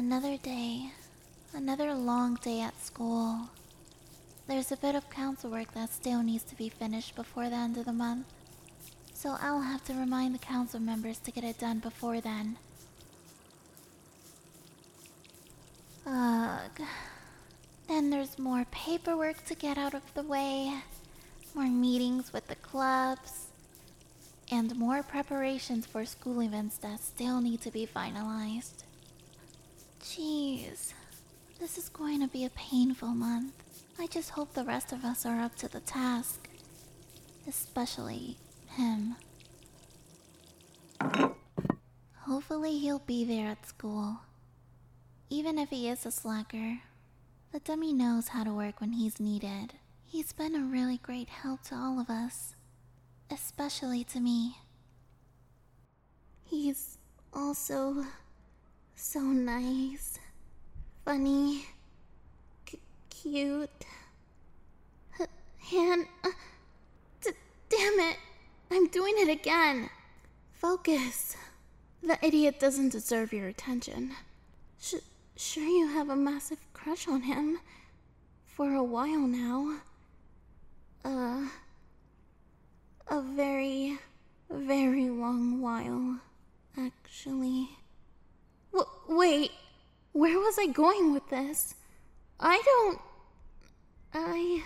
Another day. Another long day at school. There's a bit of council work that still needs to be finished before the end of the month. So I'll have to remind the council members to get it done before then. Ugh. Then there's more paperwork to get out of the way, more meetings with the clubs, and more preparations for school events that still need to be finalized. Jeez, this is going to be a painful month. I just hope the rest of us are up to the task. Especially him. Hopefully he'll be there at school. Even if he is a slacker, the dummy knows how to work when he's needed. He's been a really great help to all of us. Especially to me. He's also so nice, funny, cute. Damn it! I'm doing it again! Focus. The idiot doesn't deserve your attention. Sure you have a massive crush on him. For a while now. A very, very long while, actually. Wait, where was I going with this? I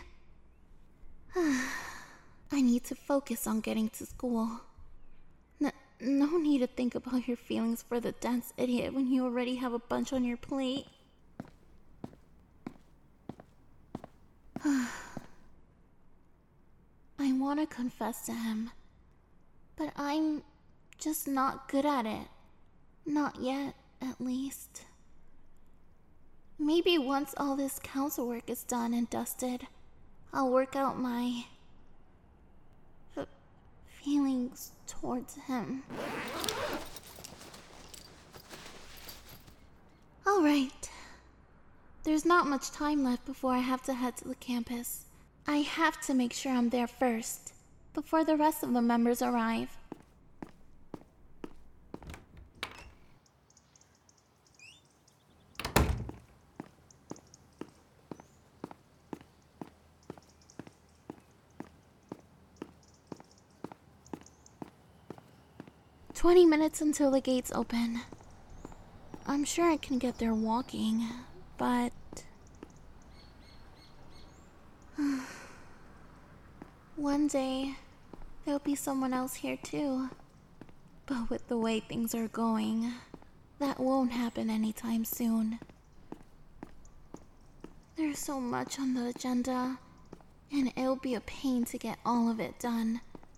need to focus on getting to school. No need to think about your feelings for the dense idiot when you already have a bunch on your plate. I want to confess to him, but I'm just not good at it. Not yet, at least. Maybe once all this council work is done and dusted, I'll work out my feelings towards him. Alright. There's not much time left before I have to head to the campus. I have to make sure I'm there first, before the rest of the members arrive. "20 minutes until the gates open. I'm sure I can get there walking, but... one day, there'll be someone else here too. But with the way things are going, that won't happen anytime soon. There's so much on the agenda, and it'll be a pain to get all of it done.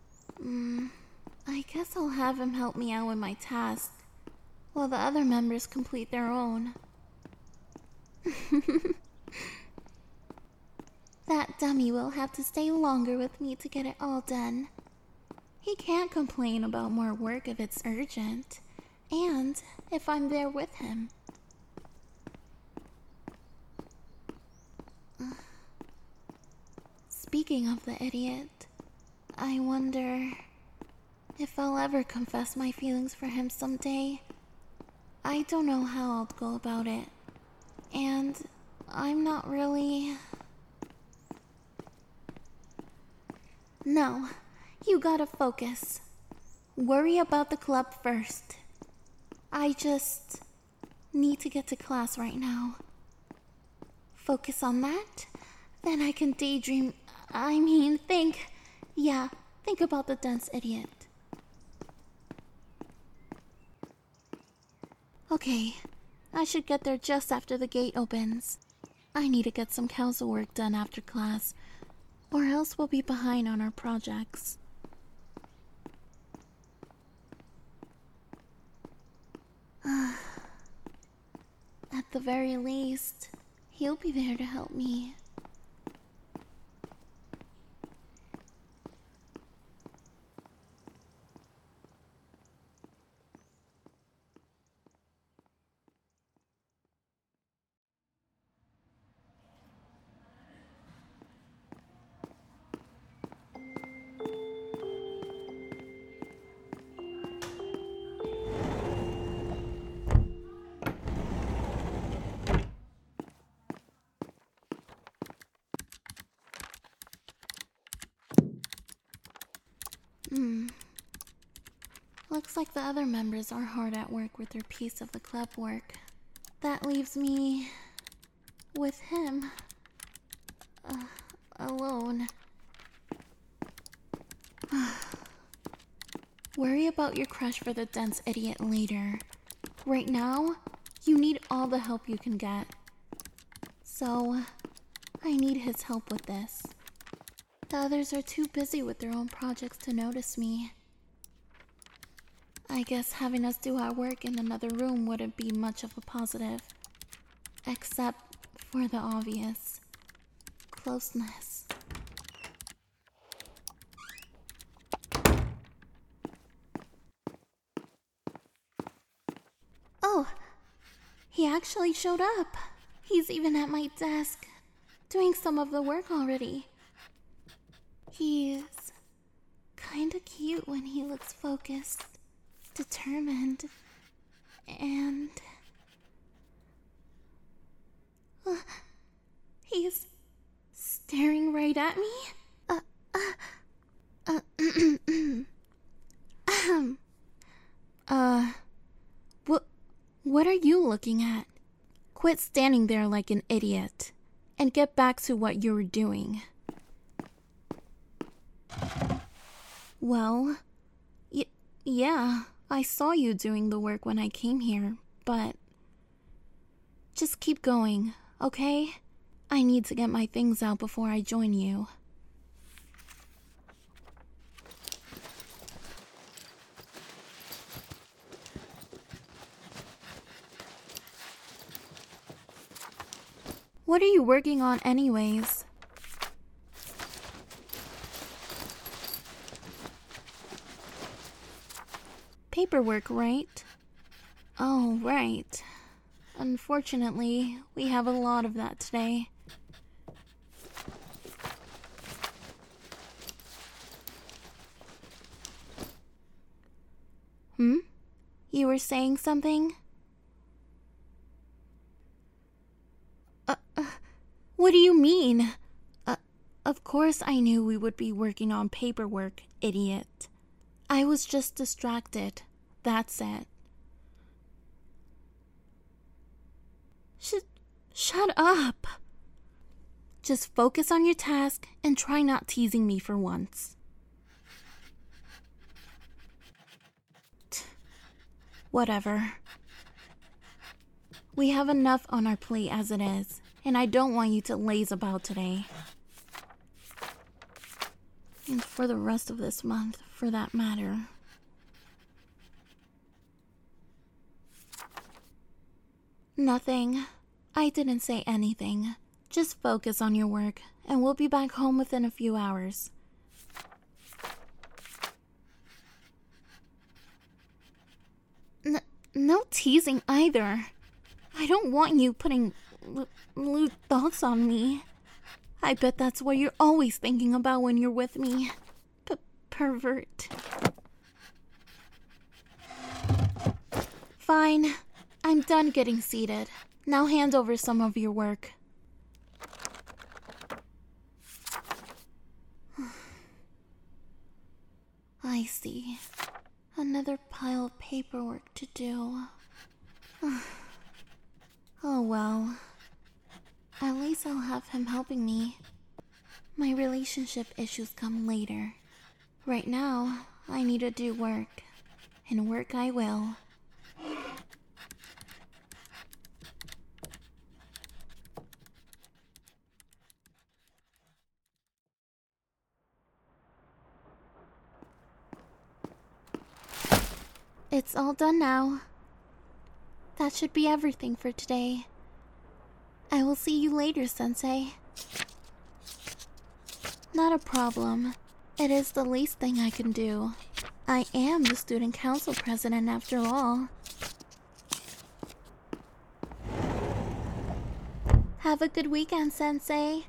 I guess I'll have him help me out with my task, while the other members complete their own. That dummy will have to stay longer with me to get it all done. He can't complain about more work if it's urgent, and if I'm there with him. Speaking of the idiot, I wonder if I'll ever confess my feelings for him someday. I don't know how I'll go about it, and I'm not really... No, you gotta focus. Worry about the club first. I just need to get to class right now. Focus on that, then I can daydream. Think about the dense idiot. Okay, I should get there just after the gate opens. I need to get some council work done after class, or else we'll be behind on our projects. At the very least, he'll be there to help me. Looks like the other members are hard at work with their piece of the club work. That leaves me with him. Alone. Worry about your crush for the dense idiot later. Right now, you need all the help you can get. So, I need his help with this. The others are too busy with their own projects to notice me. I guess having us do our work in another room wouldn't be much of a positive. Except for the obvious closeness. Oh, he actually showed up. He's even at my desk, doing some of the work already. He's kinda cute when he looks focused, determined, and... he's staring right at me? What are you looking at? Quit standing there like an idiot, and get back to what you were doing. Well, yeah, I saw you doing the work when I came here, but... just keep going, okay? I need to get my things out before I join you. What are you working on anyways? Paperwork, right? Oh, right. Unfortunately, we have a lot of that today. You were saying something? What do you mean? Of course I knew we would be working on paperwork, idiot. I was just distracted. That's it. Shut up. Just focus on your task and try not teasing me for once. Whatever. We have enough on our plate as it is, and I don't want you to laze about today. And for the rest of this month, for that matter. Nothing. I didn't say anything. Just focus on your work, and we'll be back home within a few hours. No teasing either. I don't want you putting lewd thoughts on me. I bet that's what you're always thinking about when you're with me. Pervert. Fine. I'm done getting seated. Now hand over some of your work. I see. Another pile of paperwork to do. Oh well. At least I'll have him helping me. My relationship issues come later. Right now, I need to do work. And work I will. It's all done now. That should be everything for today. I will see you later, Sensei. Not a problem. It is the least thing I can do. I am the student council president after all. Have a good weekend, Sensei.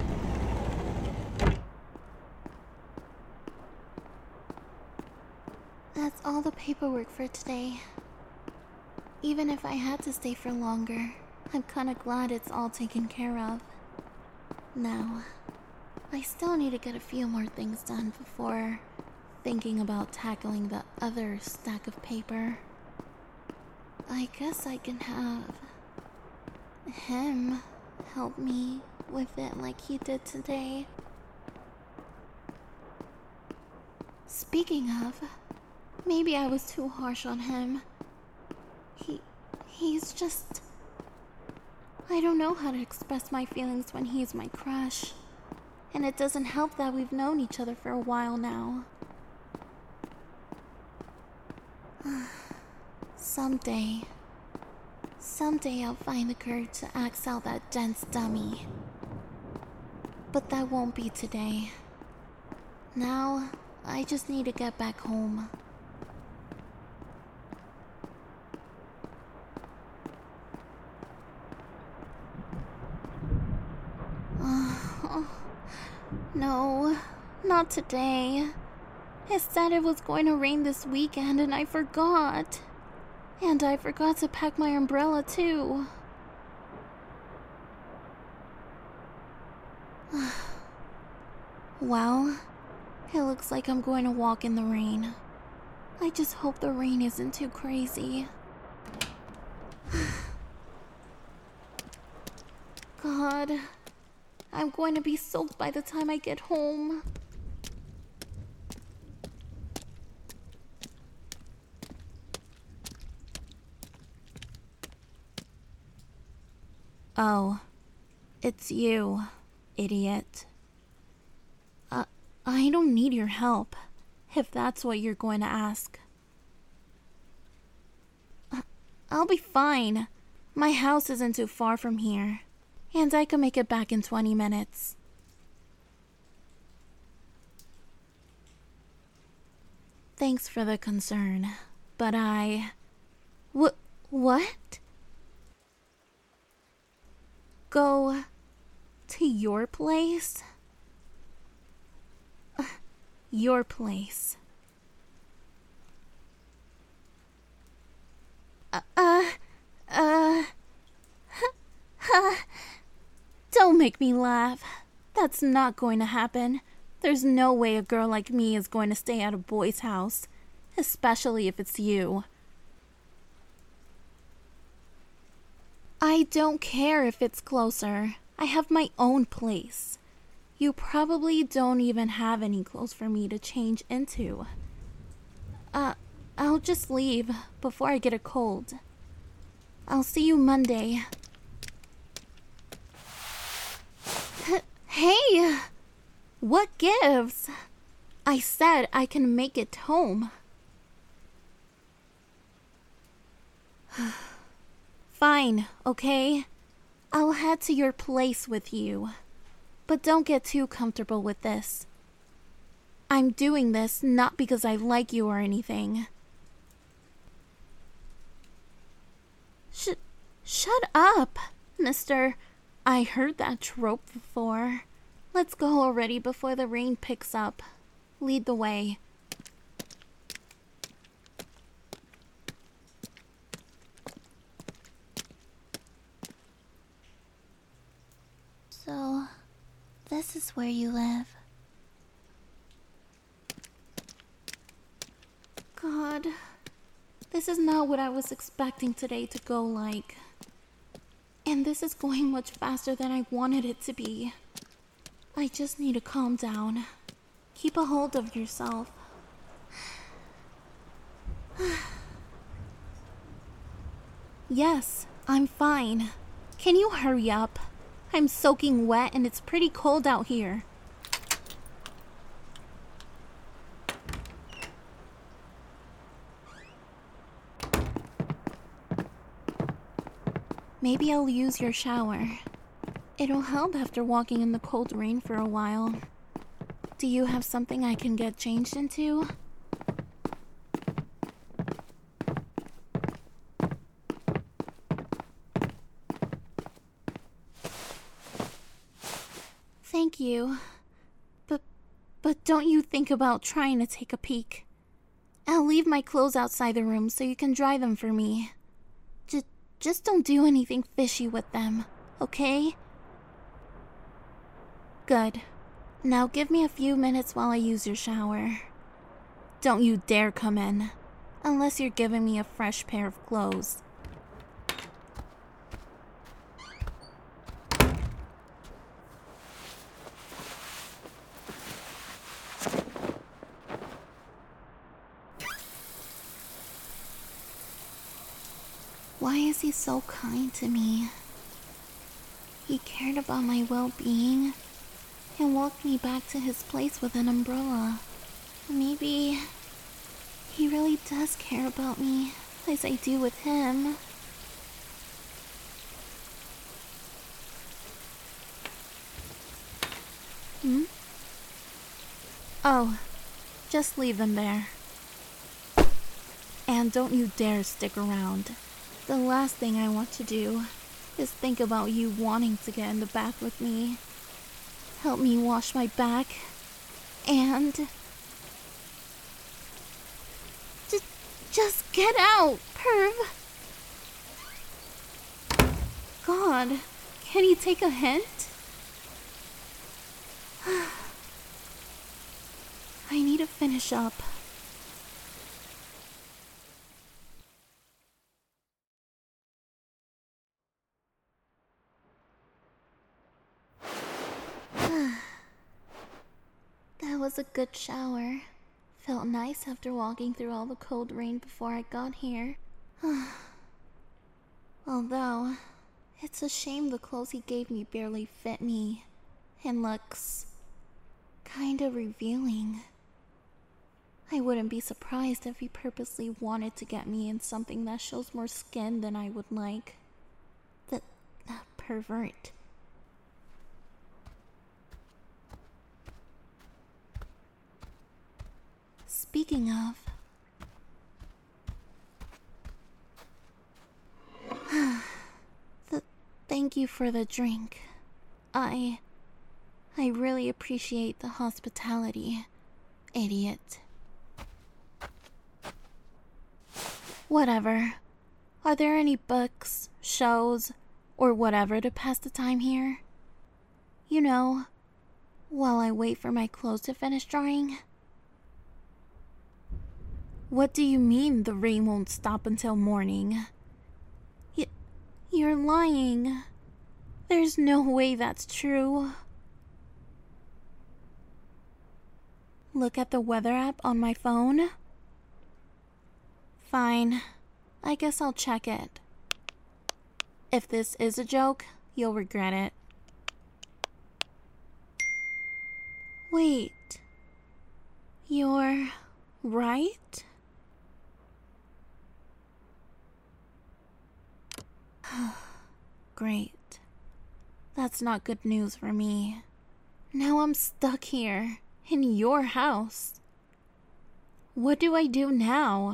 That's all the paperwork for today. Even if I had to stay for longer, I'm kinda glad it's all taken care of. Now, I still need to get a few more things done before thinking about tackling the other stack of paper. I guess I can have him help me with it like he did today. Speaking of, maybe I was too harsh on him. He's just... I don't know how to express my feelings when he's my crush. And it doesn't help that we've known each other for a while now. Someday I'll find the courage to axe out that dense dummy. But that won't be today. Now, I just need to get back home. No, not today. It said it was going to rain this weekend and I forgot. And I forgot to pack my umbrella too. Well, it looks like I'm going to walk in the rain. I just hope the rain isn't too crazy. God, I'm going to be soaked by the time I get home. Oh, it's you, idiot. I don't need your help, if that's what you're going to ask. I'll be fine. My house isn't too far from here, and I can make it back in 20 minutes. Thanks for the concern, but What? Go to your place? Your place. Don't make me laugh. That's not going to happen. There's no way a girl like me is going to stay at a boy's house, especially if it's you. I don't care if it's closer. I have my own place. You probably don't even have any clothes for me to change into. I'll just leave before I get a cold. I'll see you Monday. Hey! What gives? I said I can make it home. Fine, okay? I'll head to your place with you. But don't get too comfortable with this. I'm doing this not because I like you or anything. Shut up, mister. I heard that trope before. Let's go already before the rain picks up. Lead the way. So, this is where you live. God, this is not what I was expecting today to go like. And this is going much faster than I wanted it to be. I just need to calm down. Keep a hold of yourself. Yes, I'm fine. Can you hurry up? I'm soaking wet and it's pretty cold out here. Maybe I'll use your shower. It'll help after walking in the cold rain for a while. Do you have something I can get changed into? Thank you. But don't you think about trying to take a peek. I'll leave my clothes outside the room so you can dry them for me. Just don't do anything fishy with them, okay? Good. Now give me a few minutes while I use your shower. Don't you dare come in, unless you're giving me a fresh pair of clothes. Why is he so kind to me? He cared about my well-being and walked me back to his place with an umbrella. Maybe he really does care about me as I do with him. Oh, just leave them there. And don't you dare stick around. The last thing I want to do is think about you wanting to get in the bath with me. Help me wash my back and... Just get out, perv! God, can you take a hint? I need to finish up. That was a good shower. Felt nice after walking through all the cold rain before I got here. Although, it's a shame the clothes he gave me barely fit me and looks kinda revealing. I wouldn't be surprised if he purposely wanted to get me in something that shows more skin than I would like. The pervert. Speaking of... Thank you for the drink. I really appreciate the hospitality, idiot. Whatever. Are there any books, shows, or whatever to pass the time here? You know, while I wait for my clothes to finish drying? What do you mean the rain won't stop until morning? You're lying. There's no way that's true. Look at the weather app on my phone. Fine. I guess I'll check it. If this is a joke, you'll regret it. Wait. You're right? Great. That's not good news for me. Now I'm stuck here, in your house. What do I do now?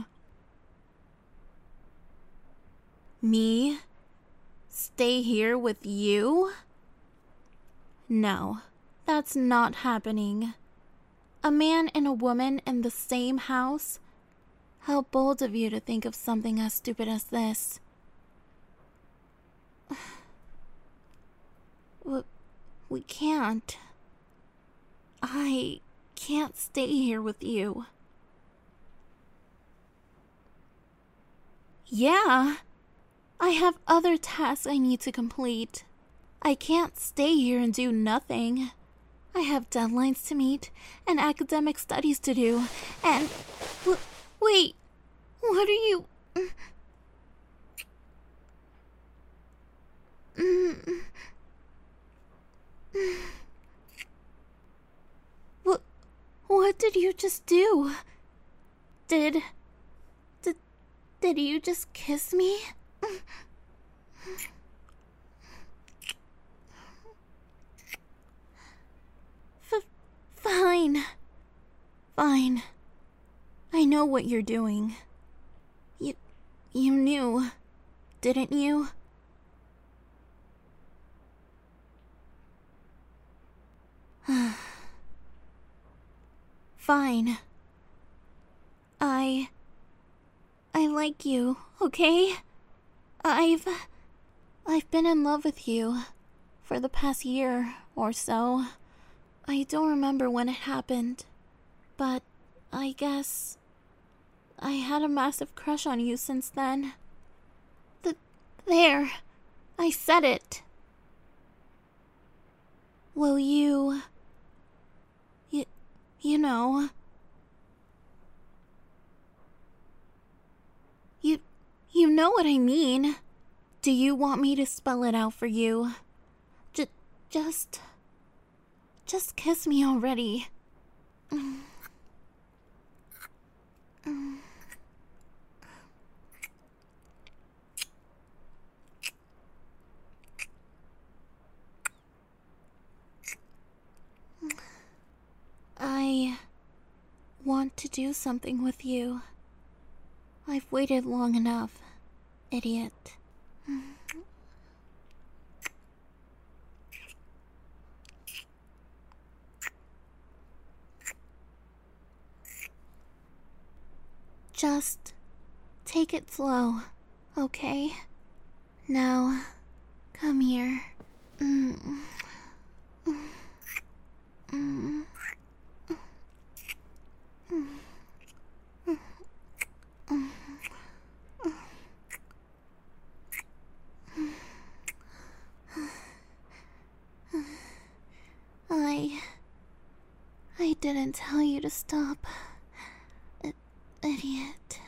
Me? Stay here with you? No, that's not happening. A man and a woman in the same house? How bold of you to think of something as stupid as this. We can't. I can't stay here with you. Yeah, I have other tasks I need to complete. I can't stay here and do nothing. I have deadlines to meet and academic studies to do, and... Wait, what are you... What did you just do? Did you just kiss me? Fine. Fine. I know what you're doing. You knew, didn't you? Fine. I like you, okay? I've been in love with you for the past year or so. I don't remember when it happened, but I I guess I had a massive crush on you since then. There, I said it. Will you... You know... You know what I mean. Do you want me to spell it out for you? Just kiss me already. I want to do something with you. I've waited long enough, idiot. Just take it slow, okay? Now, come here. I didn't tell you to stop. Idiot.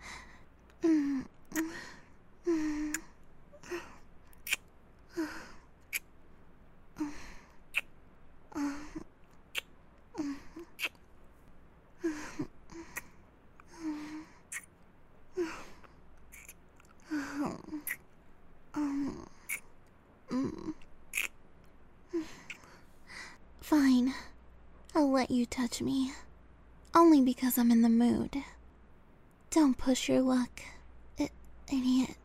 Fine. I'll let you touch me. Only because I'm in the mood. Don't push your luck, idiot.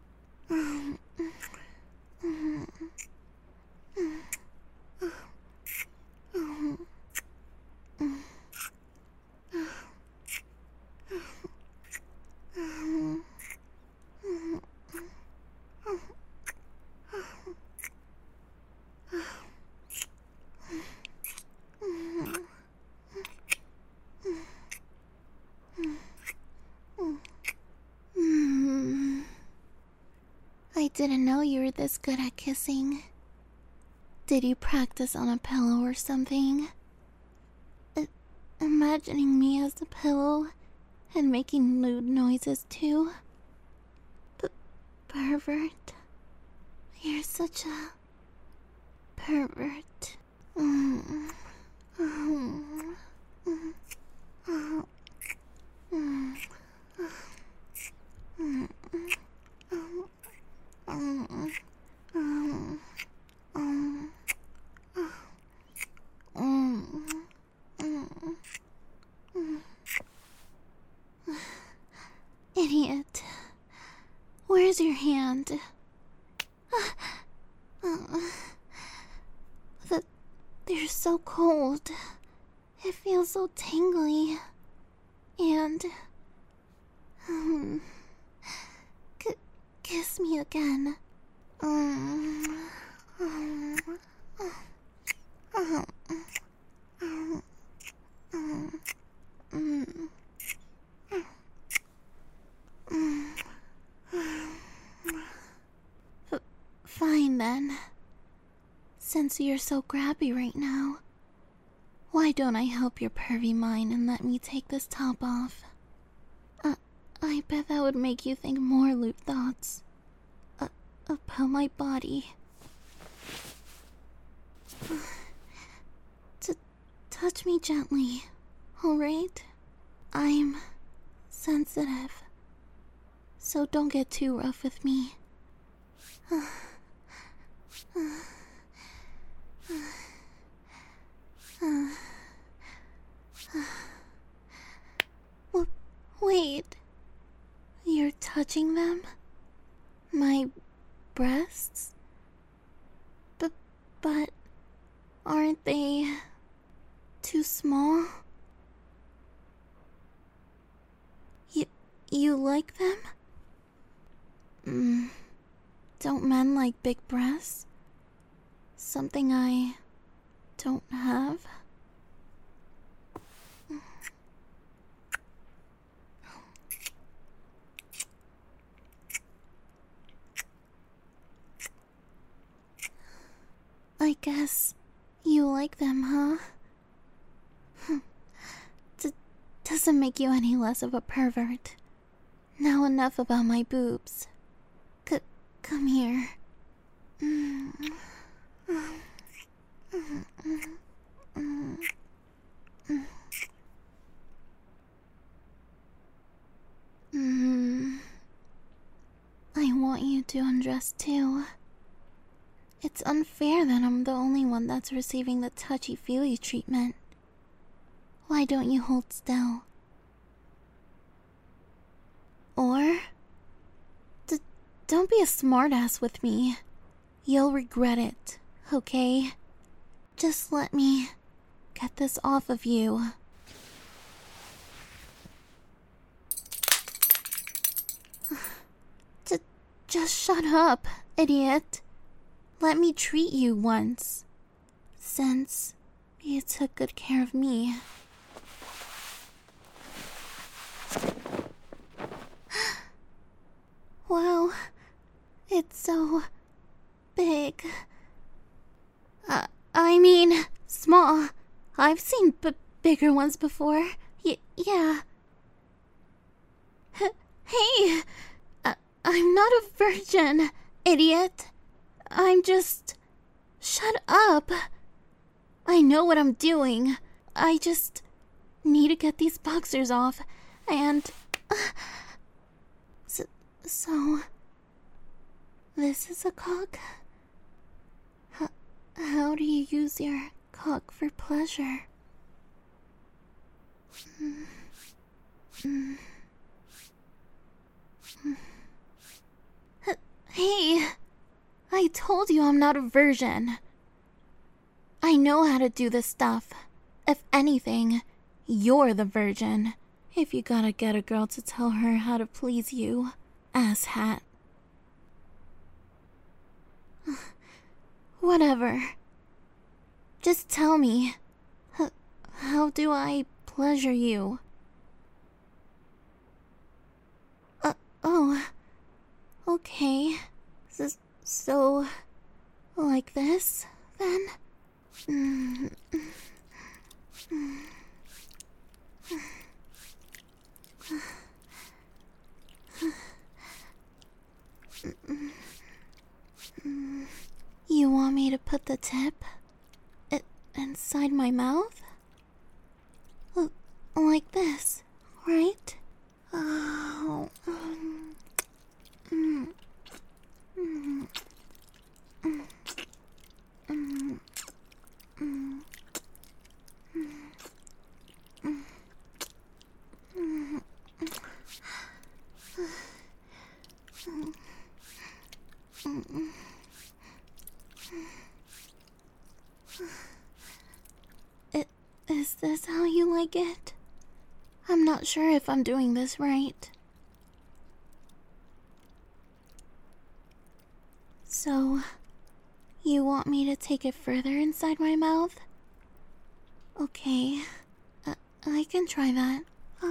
I didn't know you were this good at kissing. Did you practice on a pillow or something? Imagining me as the pillow and making lewd noises too? Pervert. You're such a pervert. Idiot. Where's your hand? They're so cold. It feels so tingly. And... kiss me again. Fine then. Since you're so grabby right now, why don't I help your pervy mind and let me take this top off? I bet that would make you think more lewd thoughts about my body. Touch me gently, alright? I'm sensitive, so don't get too rough with me. Wait, you're touching them? My breasts? But aren't they too small? You like them? Don't men like big breasts? Something I don't have? guess you like them, huh? Doesn't make you any less of a pervert. Now enough about my boobs. Come here. I want you to undress too. It's unfair that I'm the only one that's receiving the touchy-feely treatment. Why don't you hold still? Or... don't be a smartass with me. You'll regret it, okay? Just let me get this off of you. Just shut up, idiot. Let me treat you once, since you took good care of me. Wow, it's so big. I mean, small. I've seen bigger ones before. Yeah. Hey! I'm not a virgin, idiot. I'm just... Shut up. I know what I'm doing. I just need to get these boxers off, and... So... This is a cock? How do you use your cock for pleasure? Hey, I told you I'm not a virgin. I know how to do this stuff. If anything, you're the virgin. If you gotta get a girl to tell her how to please you, asshat. Whatever. Just tell me, how do I pleasure you? Oh, okay. So, like this, then? You want me to put the tip inside my mouth? Like this, right? Oh. Is this how you like it? I'm not sure if I'm doing this right. So, you want me to take it further inside my mouth? Okay, I can try that.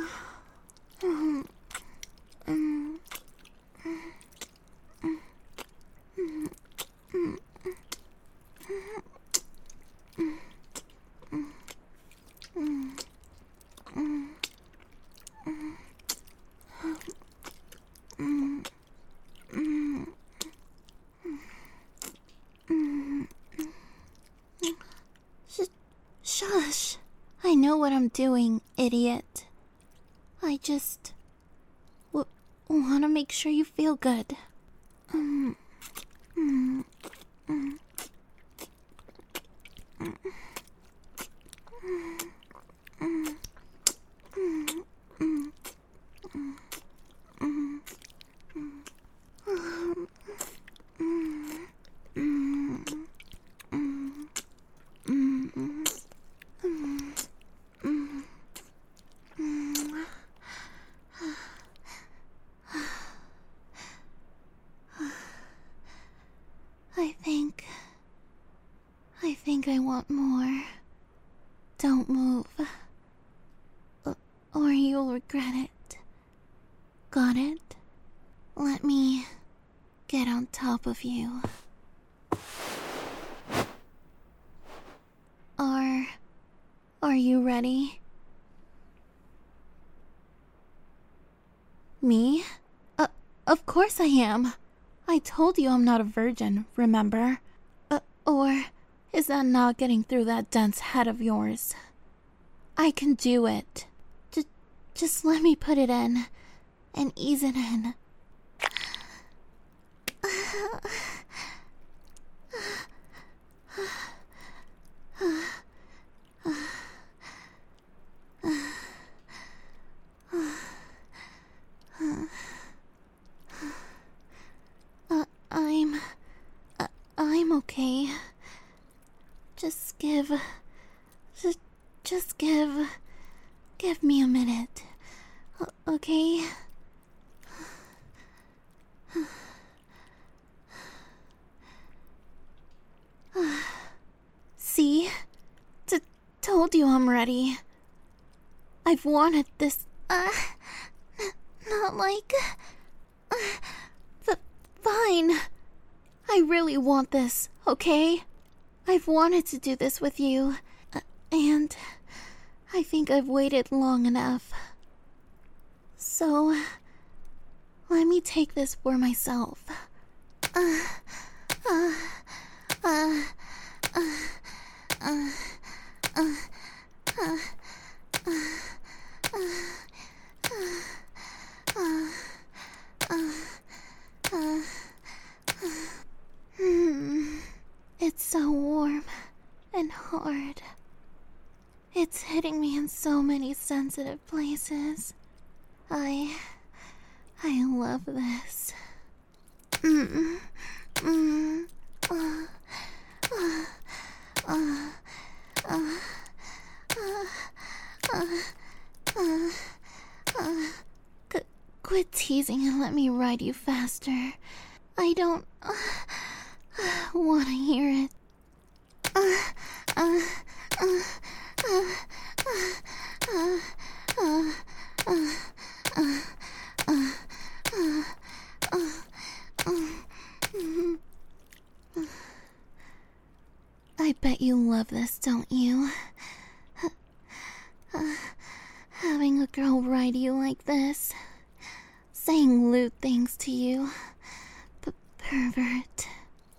Shush! I know what I'm doing, idiot. I just want to make sure you feel good. I think I want more. Don't move. Or you'll regret it. Got it? Let me get on top of you. you ready? Me? Of course I am. I told you I'm not a virgin, remember? Or is that not getting through that dense head of yours? I can do it. Just let me put it in and ease it in. I'm okay. Just give me a minute, okay? See? Told you I'm ready. I've wanted this, not like... Fine. I really want this, okay? I've wanted to do this with you, and I think I've waited long enough. So, let me take this for myself. It's so warm and hard. It's hitting me in so many sensitive places. I love this. Quit teasing and let me ride you faster. I don't want to hear it. I bet you love this, don't you? Having a girl ride you like this. Saying lewd things to you. Pervert.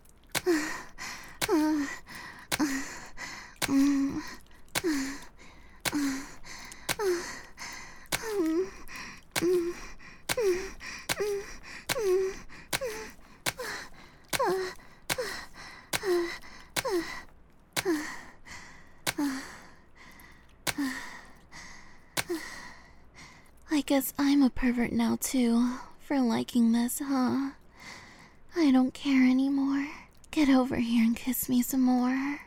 I guess I'm a pervert now too, for liking this, huh? I don't care anymore. Get over here and kiss me some more.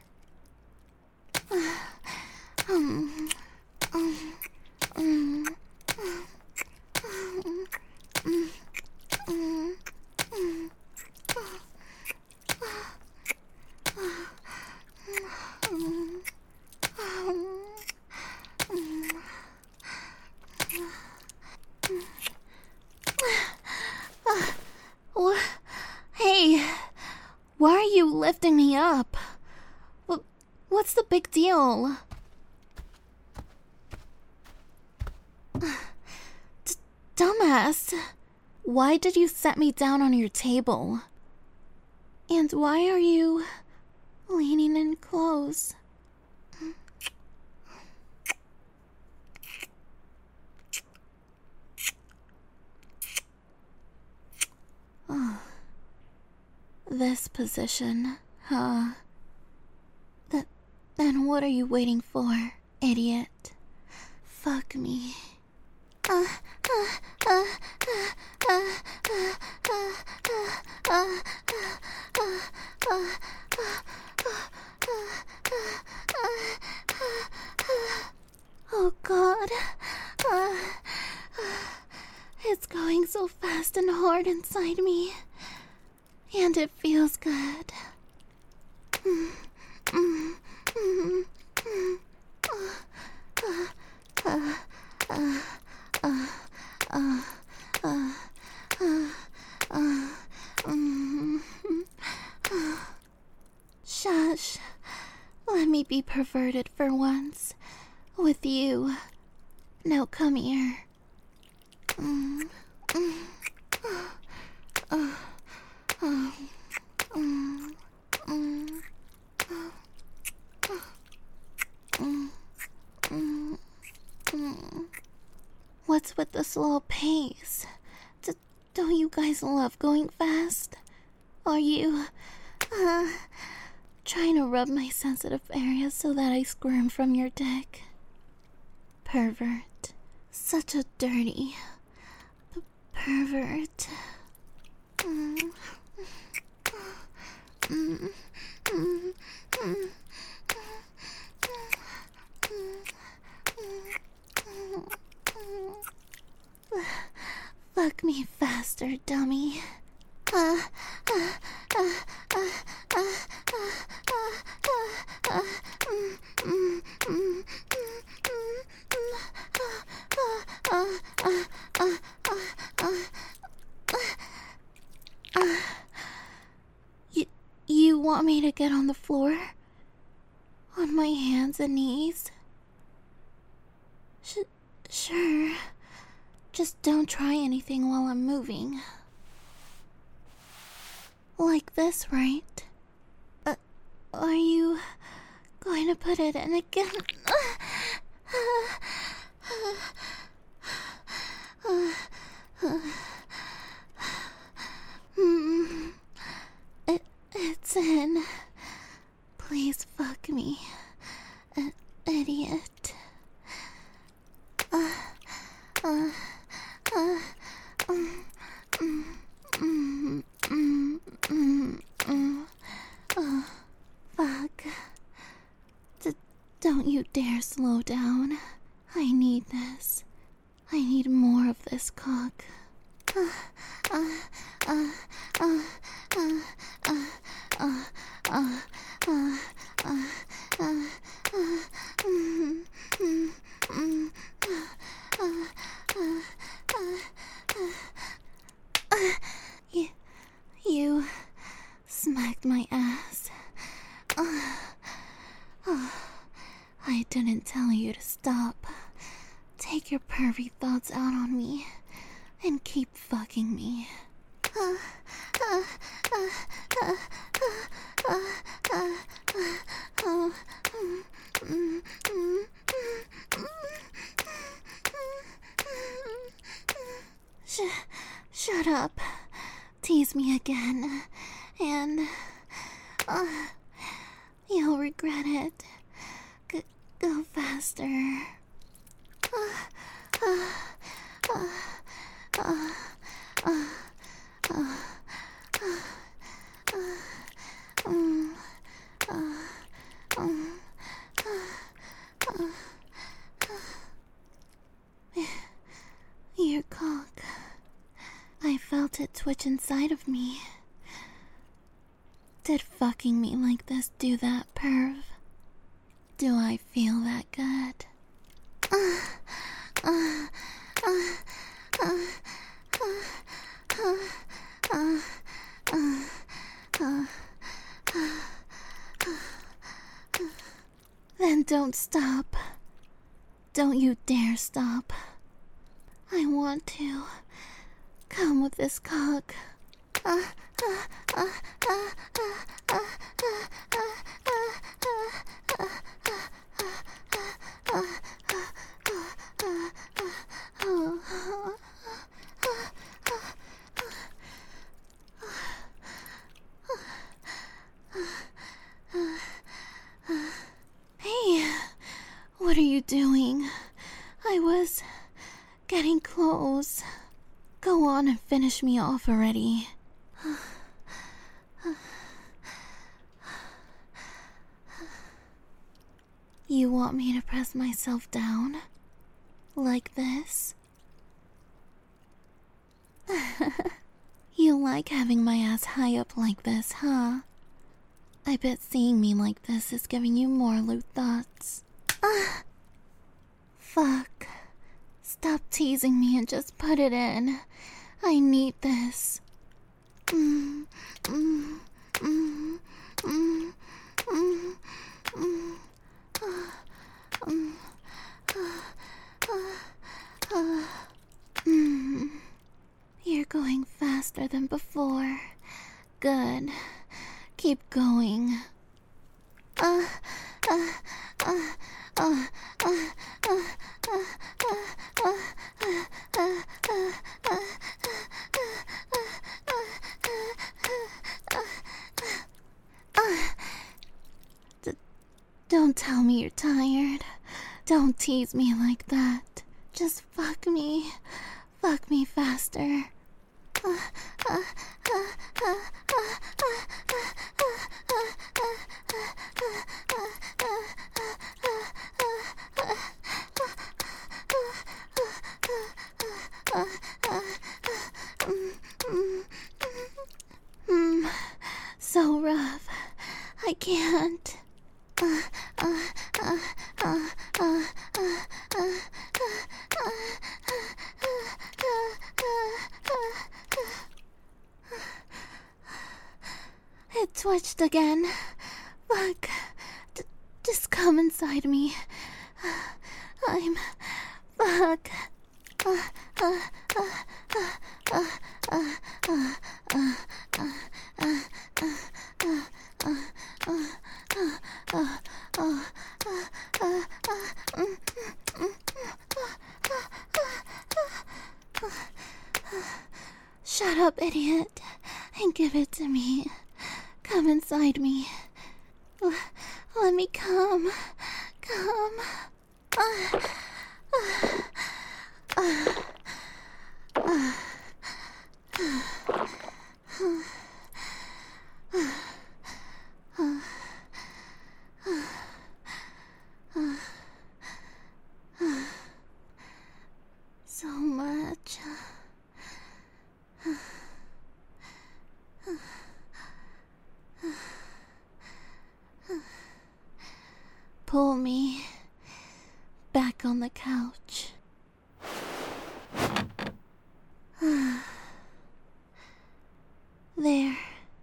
Hey, why are you lifting me up? What's the big deal? Dumbass, why did you set me down on your table? And why are you leaning in close? This position, huh? Then what are you waiting for, idiot? Fuck me. Oh God. It's going so fast and hard inside me. And it feels good. Shush. Let me be perverted for once. with you. Now come here. What's with the slow pace? Don't you guys love going fast? Are you, trying to rub my sensitive areas so that I squirm from your dick? Pervert. Such a dirty pervert. Fuck me faster, dummy. You want me to get on the floor? On my hands and knees? Sure. Just don't try anything while I'm moving. Like this, right? Are you going to put it in again? It's in. Please fuck me, idiot. Fuck. Don't you dare slow down. I need this. I need more of this cock. You smacked my ass. I didn't tell you to stop. Take your pervy thoughts out on me and keep fucking me. Shut up. Tease me again, and you'll regret it. Go faster. Your cock. I felt it twitch inside of me. Did fucking me like this do that, perv? Do I feel that good? Then don't stop. Don't you dare stop. I want to come with this cock. Hey, what are you doing? I was getting close. Go on and finish me off already. You want me to press myself down? Like this? You like having my ass high up like this, huh? I bet seeing me like this is giving you more lewd thoughts. Fuck. Stop teasing me and just put it in. I need this. faster than before. Good. Keep going. Don't tell me you're tired. Don't tease me like that. Just fuck me. Fuck me faster. So rough. I can't. It twitched again. Fuck. Just come inside me. I'm... Fuck. Shut up, idiot, and give it to me. Come inside me. Let me come. Come. So much. Pull me back on the couch. There.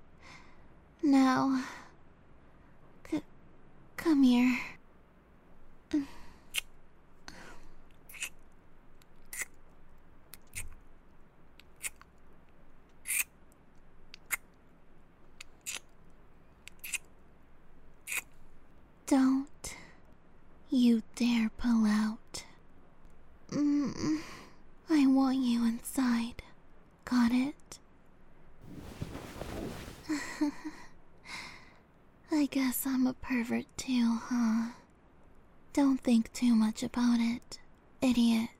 Now. Come here. Don't you dare pull out. I want you inside. Got it? I guess I'm a pervert too, huh? Don't think too much about it, idiot.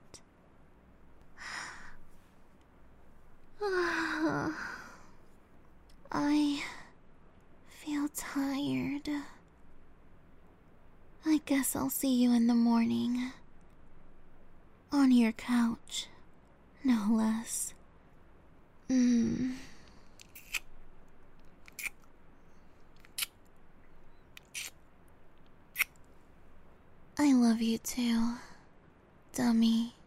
I feel tired. I guess I'll see you in the morning. On your couch, no less. I love you too, dummy.